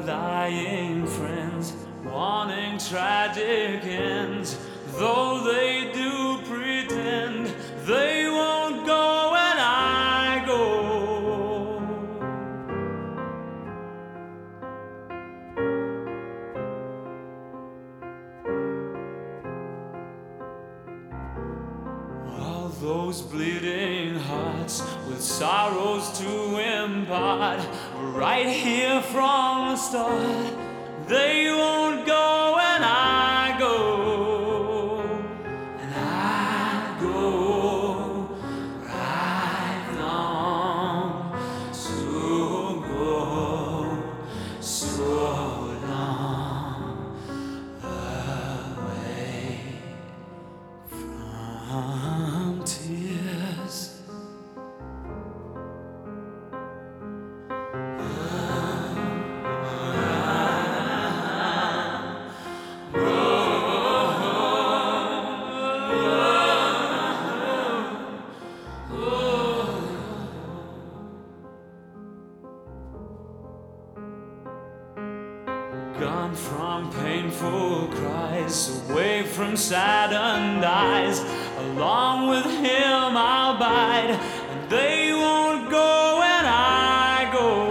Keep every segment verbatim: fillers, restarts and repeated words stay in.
lying friends, wanting tragic ends, though they do pretend they won't go when I go. All those bleeding hearts with sorrows to impart were right here from the start. They won't go when I go, and I go right long to go so long away from tears. Gone from painful cries, away from saddened eyes. Along with him I'll bide, and they won't go when I go.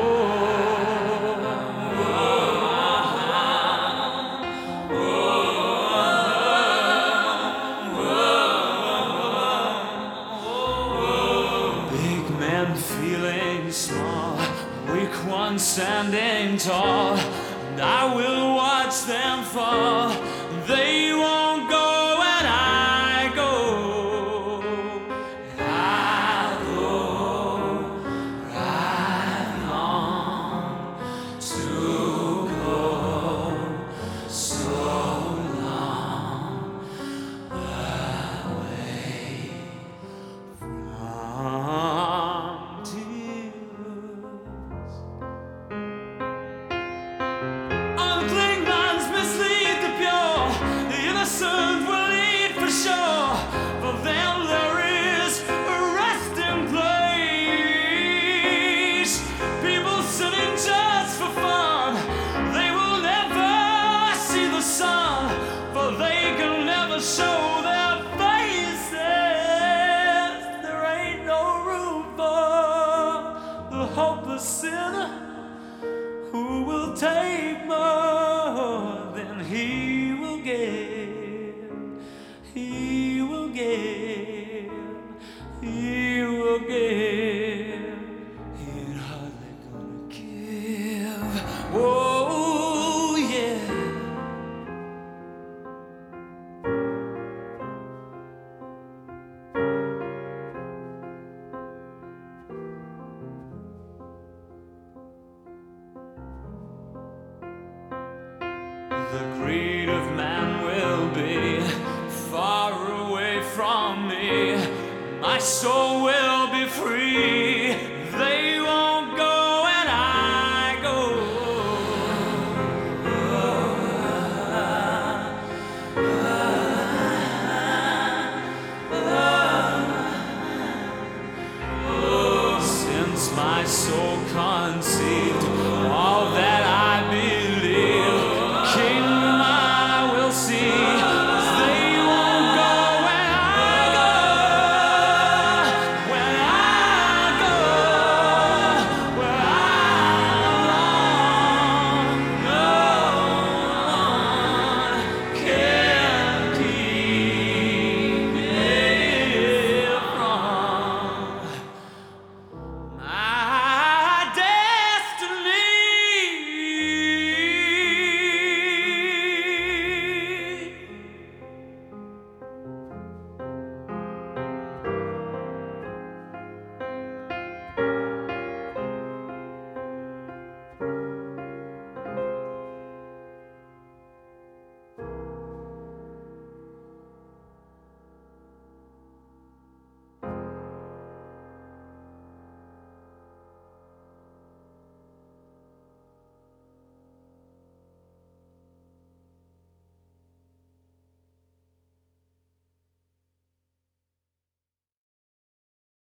Big men feeling small, weak ones standing tall, and I will watch them fall. They won't go when I go, and I'll go right on to go so long away from tears. Unclean minds mislead the pure, the innocent will lead for sure. For them there is a resting place. People sitting just for fun, they will never see the sun, for they can never show their faces. There ain't no room for the hopeless sinner who will take more than he will give. He will give. He will give. He ain't hardly gonna give. Oh yeah. The greed of man will be far away from me. My soul will